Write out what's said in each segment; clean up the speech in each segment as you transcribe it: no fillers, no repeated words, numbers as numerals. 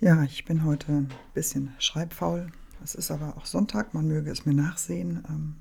Ja, ich bin heute ein bisschen schreibfaul. Es ist aber auch Sonntag, man möge es mir nachsehen.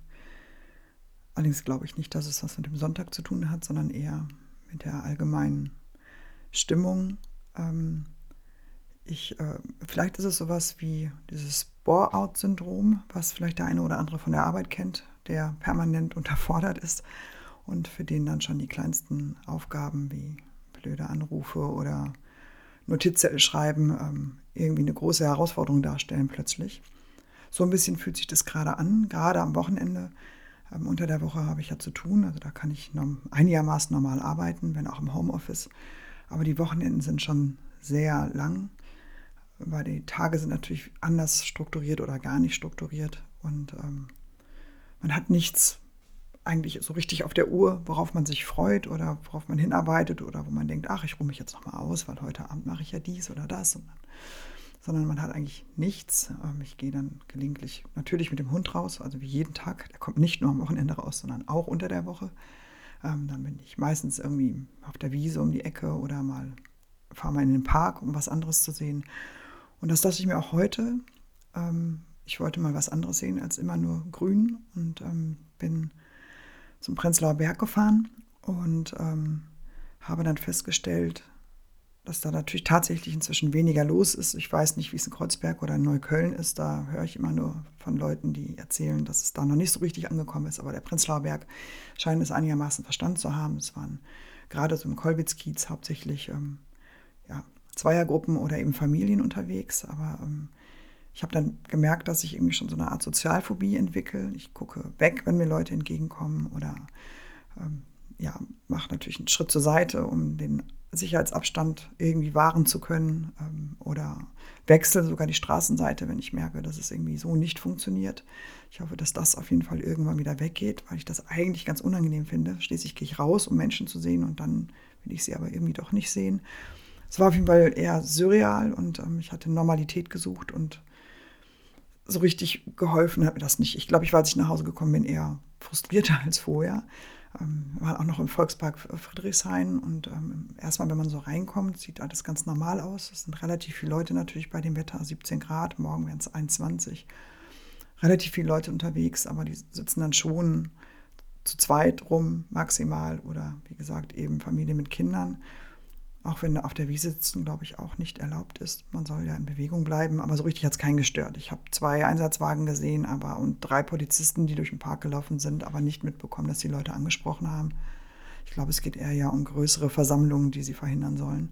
Allerdings glaube ich nicht, dass es was mit dem Sonntag zu tun hat, sondern eher mit der allgemeinen Stimmung. Ähm, Vielleicht ist es sowas wie dieses Bore-out-Syndrom, was vielleicht der eine oder andere von der Arbeit kennt, der permanent unterfordert ist und für den dann schon die kleinsten Aufgaben wie blöde Anrufe oder Notizzettel schreiben irgendwie eine große Herausforderung darstellen plötzlich. So ein bisschen fühlt sich das gerade an, gerade am Wochenende. Unter der Woche habe ich ja zu tun, also da kann ich einigermaßen normal arbeiten, wenn auch im Homeoffice. Aber die Wochenenden sind schon sehr lang, weil die Tage sind natürlich anders strukturiert oder gar nicht strukturiert. Und man hat nichts eigentlich so richtig auf der Uhr, worauf man sich freut oder worauf man hinarbeitet oder wo man denkt, ach, ich ruhe mich jetzt nochmal aus, weil heute Abend mache ich ja dies oder das. Sondern man hat eigentlich nichts. Ich gehe dann gelegentlich natürlich mit dem Hund raus, also wie jeden Tag. Der kommt nicht nur am Wochenende raus, sondern auch unter der Woche. Dann bin ich meistens irgendwie auf der Wiese um die Ecke oder fahre mal in den Park, um was anderes zu sehen. Und das dachte ich mir auch heute. Ich wollte mal was anderes sehen als immer nur grün und bin zum Prenzlauer Berg gefahren und habe dann festgestellt, dass da natürlich tatsächlich inzwischen weniger los ist. Ich weiß nicht, wie es in Kreuzberg oder in Neukölln ist. Da höre ich immer nur von Leuten, die erzählen, dass es da noch nicht so richtig angekommen ist. Aber der Prenzlauer Berg scheint es einigermaßen verstanden zu haben. Es waren gerade so im Kolwitz-Kiez hauptsächlich ja, Zweiergruppen oder eben Familien unterwegs. Aber ich habe dann gemerkt, dass ich irgendwie schon so eine Art Sozialphobie entwickle. Ich gucke weg, wenn mir Leute entgegenkommen oder ja, mache natürlich einen Schritt zur Seite, um den Sicherheitsabstand irgendwie wahren zu können oder wechsle sogar die Straßenseite, wenn ich merke, dass es irgendwie so nicht funktioniert. Ich hoffe, dass das auf jeden Fall irgendwann wieder weggeht, weil ich das eigentlich ganz unangenehm finde. Schließlich gehe ich raus, um Menschen zu sehen und dann will ich sie aber irgendwie doch nicht sehen. Es war auf jeden Fall eher surreal und ich hatte Normalität gesucht und so richtig geholfen hat mir das nicht. Ich glaube, ich war, als ich nach Hause gekommen bin, eher frustrierter als vorher. Wir waren auch noch im Volkspark Friedrichshain und erstmal, wenn man so reinkommt, sieht alles ganz normal aus. Es sind relativ viele Leute natürlich bei dem Wetter, 17 Grad, morgen werden es 21. Relativ viele Leute unterwegs, aber die sitzen dann schon zu zweit rum maximal oder wie gesagt eben Familie mit Kindern. Auch wenn auf der Wiese sitzen, glaube ich, auch nicht erlaubt ist. Man soll ja in Bewegung bleiben, aber so richtig hat es keinen gestört. Ich habe 2 Einsatzwagen gesehen und 3 Polizisten, die durch den Park gelaufen sind, aber nicht mitbekommen, dass die Leute angesprochen haben. Ich glaube, es geht eher ja um größere Versammlungen, die sie verhindern sollen.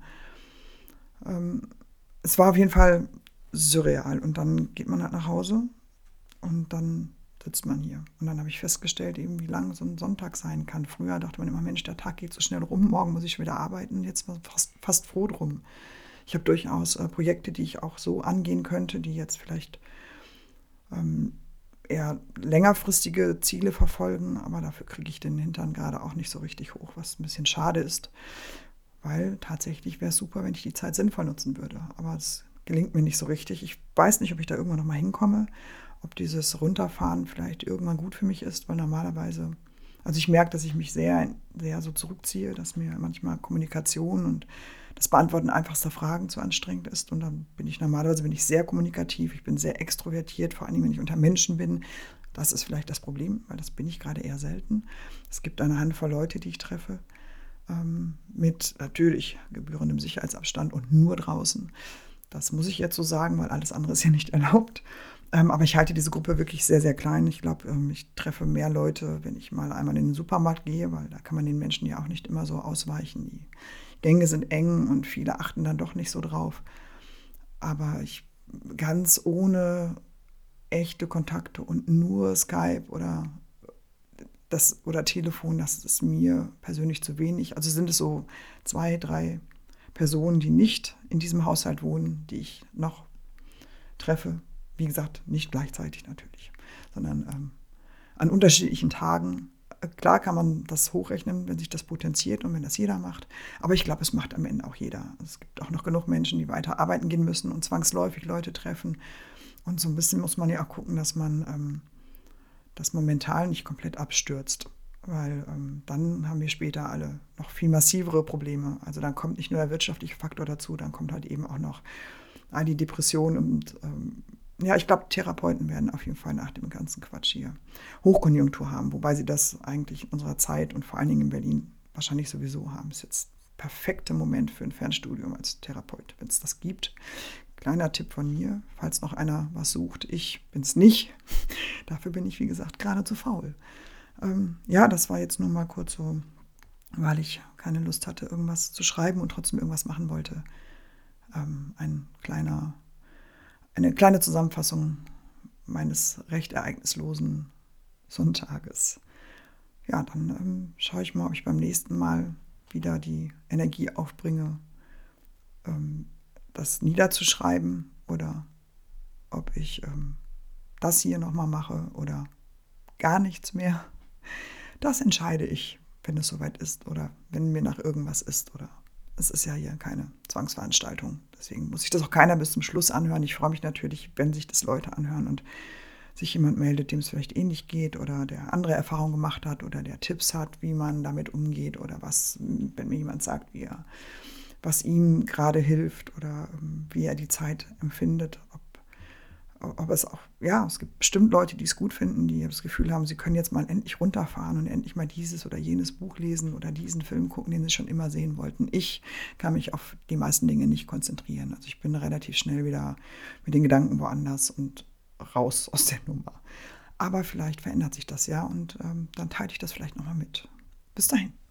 Es war auf jeden Fall surreal. Und dann geht man halt nach Hause und dann sitzt man hier. Und dann habe ich festgestellt, eben wie lang so ein Sonntag sein kann. Früher dachte man immer, Mensch, der Tag geht so schnell rum, morgen muss ich wieder arbeiten. Jetzt war ich fast froh drum. Ich habe durchaus Projekte, die ich auch so angehen könnte, die jetzt vielleicht eher längerfristige Ziele verfolgen, aber dafür kriege ich den Hintern gerade auch nicht so richtig hoch, was ein bisschen schade ist, weil tatsächlich wäre es super, wenn ich die Zeit sinnvoll nutzen würde. Aber es gelingt mir nicht so richtig. Ich weiß nicht, ob ich da irgendwann nochmal hinkomme, ob dieses Runterfahren vielleicht irgendwann gut für mich ist, weil normalerweise, also ich merke, dass ich mich sehr, sehr so zurückziehe, dass mir manchmal Kommunikation und das Beantworten einfachster Fragen zu anstrengend ist. Und dann bin ich sehr kommunikativ, ich bin sehr extrovertiert, vor allem wenn ich unter Menschen bin. Das ist vielleicht das Problem, weil das bin ich gerade eher selten. Es gibt eine Handvoll Leute, die ich treffe, mit natürlich gebührendem Sicherheitsabstand und nur draußen. Das muss ich jetzt so sagen, weil alles andere ist ja nicht erlaubt. Aber ich halte diese Gruppe wirklich sehr, sehr klein. Ich glaube, ich treffe mehr Leute, wenn ich mal einmal in den Supermarkt gehe, weil da kann man den Menschen ja auch nicht immer so ausweichen. Die Gänge sind eng und viele achten dann doch nicht so drauf. Aber ganz ohne echte Kontakte und nur Skype oder Telefon, das ist mir persönlich zu wenig. Also sind es so 2, 3 Personen, die nicht in diesem Haushalt wohnen, die ich noch treffe. Wie gesagt, nicht gleichzeitig natürlich, sondern an unterschiedlichen Tagen. Klar kann man das hochrechnen, wenn sich das potenziert und wenn das jeder macht. Aber ich glaube, es macht am Ende auch jeder. Es gibt auch noch genug Menschen, die weiter arbeiten gehen müssen und zwangsläufig Leute treffen. Und so ein bisschen muss man ja auch gucken, dass man mental nicht komplett abstürzt. Weil dann haben wir später alle noch viel massivere Probleme. Also dann kommt nicht nur der wirtschaftliche Faktor dazu, dann kommt halt eben auch noch all die Depressionen und ja, ich glaube, Therapeuten werden auf jeden Fall nach dem ganzen Quatsch hier Hochkonjunktur haben, wobei sie das eigentlich in unserer Zeit und vor allen Dingen in Berlin wahrscheinlich sowieso haben. Das ist jetzt der perfekte Moment für ein Fernstudium als Therapeut, wenn es das gibt. Kleiner Tipp von mir, falls noch einer was sucht. Ich bin es nicht. Dafür bin ich, wie gesagt, gerade zu faul. Ja, das war jetzt nur mal kurz so, weil ich keine Lust hatte, irgendwas zu schreiben und trotzdem irgendwas machen wollte. Eine kleine Zusammenfassung meines recht ereignislosen Sonntages. Ja, dann schaue ich mal, ob ich beim nächsten Mal wieder die Energie aufbringe, das niederzuschreiben oder ob ich das hier nochmal mache oder gar nichts mehr. Das entscheide ich, wenn es soweit ist oder wenn mir nach irgendwas ist. Oder es ist ja hier keine Zwangsveranstaltung. Deswegen muss sich das auch keiner bis zum Schluss anhören. Ich freue mich natürlich, wenn sich das Leute anhören und sich jemand meldet, dem es vielleicht ähnlich geht oder der andere Erfahrungen gemacht hat oder der Tipps hat, wie man damit umgeht oder was, wenn mir jemand sagt, was ihm gerade hilft oder wie er die Zeit empfindet, ob es auch, ja, es gibt bestimmt Leute, die es gut finden, die das Gefühl haben, sie können jetzt mal endlich runterfahren und endlich mal dieses oder jenes Buch lesen oder diesen Film gucken, den sie schon immer sehen wollten. Ich kann mich auf die meisten Dinge nicht konzentrieren. Also ich bin relativ schnell wieder mit den Gedanken woanders und raus aus der Nummer. Aber vielleicht verändert sich das ja und dann teile ich das vielleicht nochmal mit. Bis dahin.